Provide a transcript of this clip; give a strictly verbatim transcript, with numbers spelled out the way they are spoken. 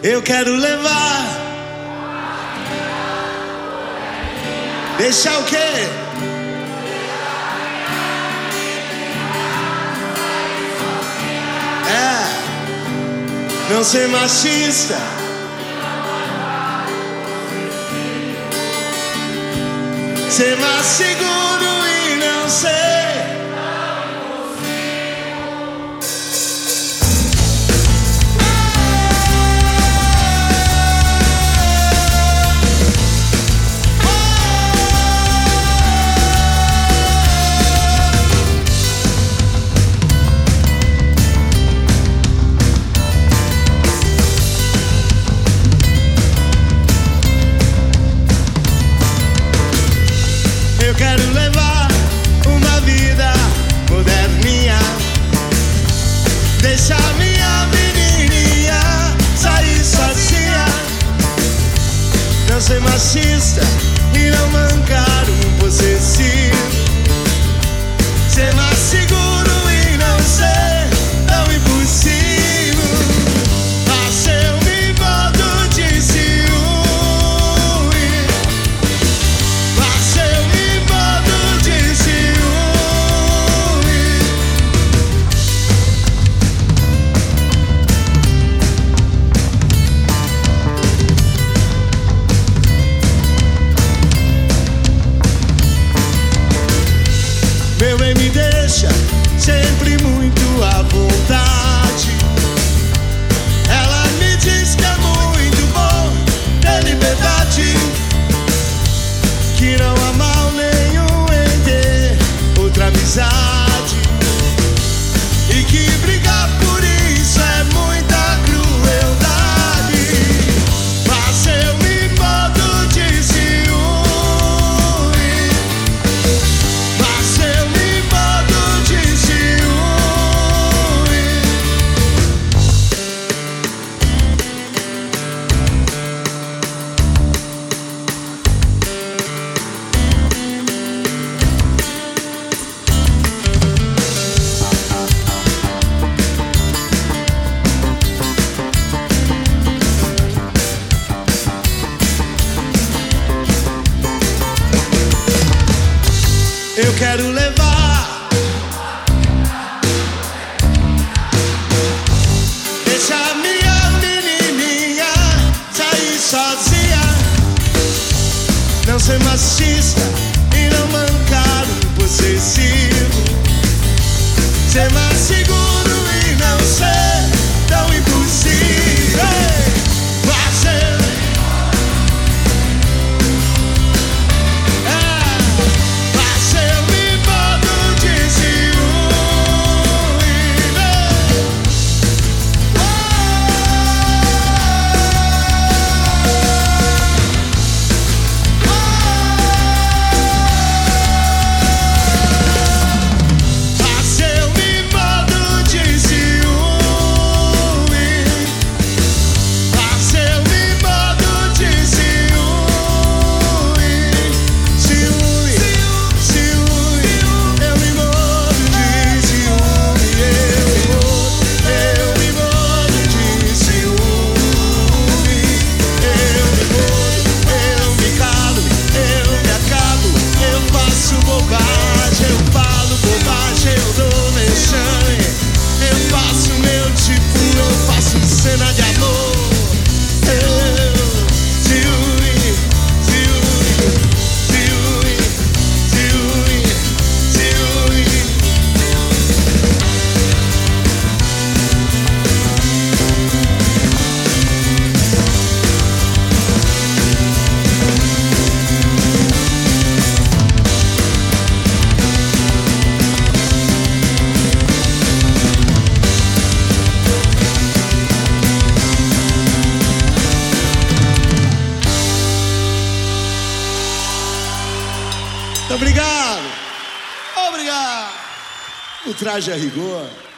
Eu quero levar. Deixar o quê? É. Não ser machista. Ser mais seguro e não ser. Eu quero levar uma vida moderninha, deixar minha menininha sair sozinha, não ser machista e não mancar um possessivo, ser mais seguro e não ser tão impossível. Mas eu me boto de ciúme. Mas eu me boto de ciúme. Meu bem, me deixa sempre muito à vontade. Ela me diz que é muito bom ter liberdade, que não há mal nenhum em ter outra amizade, e que brigar por isso é muita crueldade. Mas eu me boto de ciúme. Mas eu me boto de ciúme. Eu quero levar. Deixar minha menininha sair sozinha, não ser machista e não mancar um possessivo, ser mais seguro e não ser tão impossível. Mas eu cena de amor. Eu, ciúme, ciúme, ciúme, ciúme, ciúme. Obrigado, obrigado. O traje a rigor.